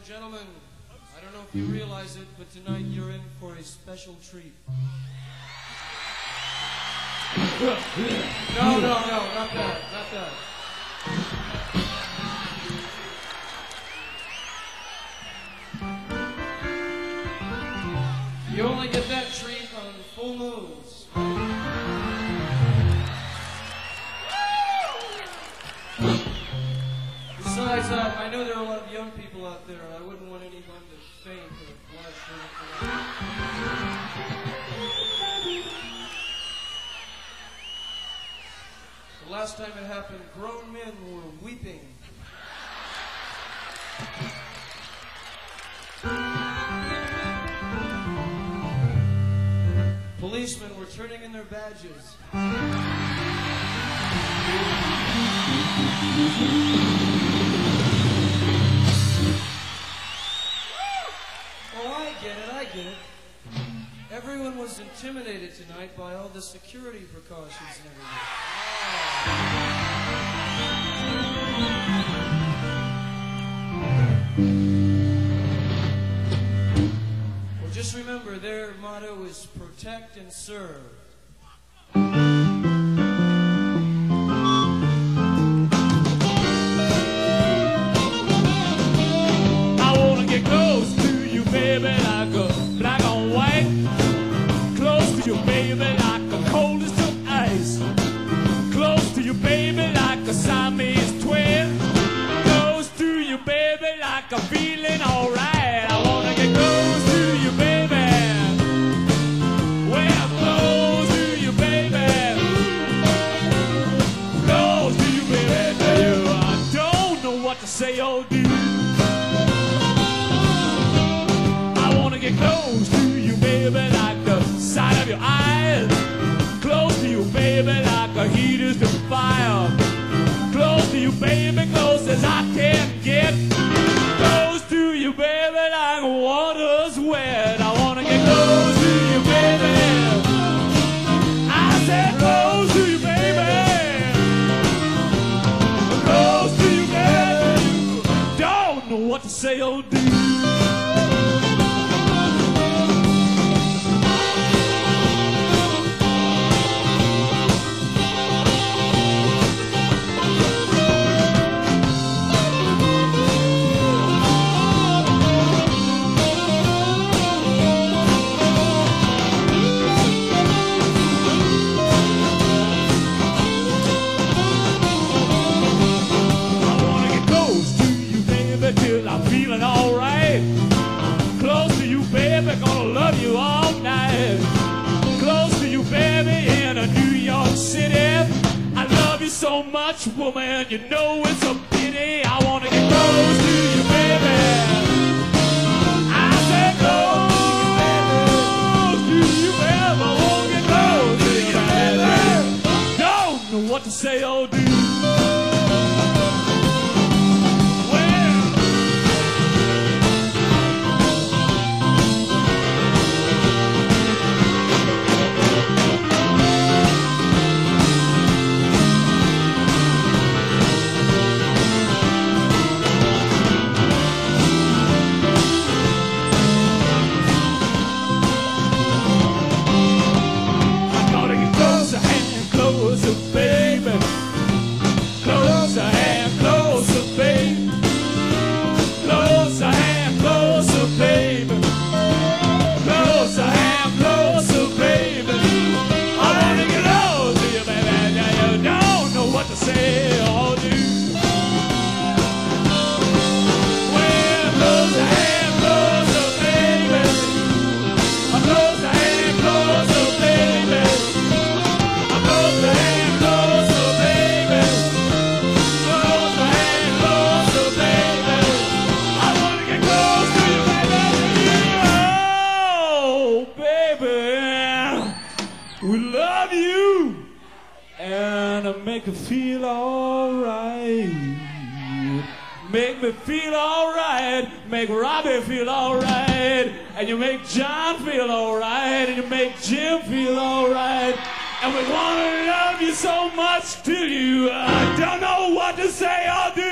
Gentlemen, I don't know if you realize it, but tonight you're in for a special treat. No, not that, not that. You only get that treat on full moons. Besides, I know there are a lot of young people out there, and I wouldn't want anyone to faint or blush or anything. The last time it happened, grown men were weeping. Policemen were turning in their badges. Oh, I get it. Everyone was intimidated tonight by all the security precautions and everything. Well, just remember, their motto is protect and serve. Baby, like a black on white. Close to you, baby, like a cold as some ice. Close to you, baby, like a Siamese twin. Close to you, baby, like I'm feeling alright. I wanna get close to you, baby. Well, close to you, baby. Close to you, baby. I don't know what to say or do. Get close to you, baby, like the sight of your eyes. Close to you, baby, like a heat is to fire. Close to you, baby, close as I can get. Close to you, baby, like water's wet. I wanna get close to you, baby. I said close to you, baby. Close to you, baby. Don't know what to say or do. Till I'm feeling alright. Close to you, baby, gonna love you all night. Close to you, baby, in a New York City. I love you so much, woman, you know it's a pity. I wanna get close to you, baby. I said close to you, baby. I wanna get close to you, baby. Don't know what to say or do. We love you and make me feel alright. Make me feel alright. Make Robbie feel alright. And you make John feel alright. And you make Jim feel alright. And we want to love you so much till you don't know what to say or do.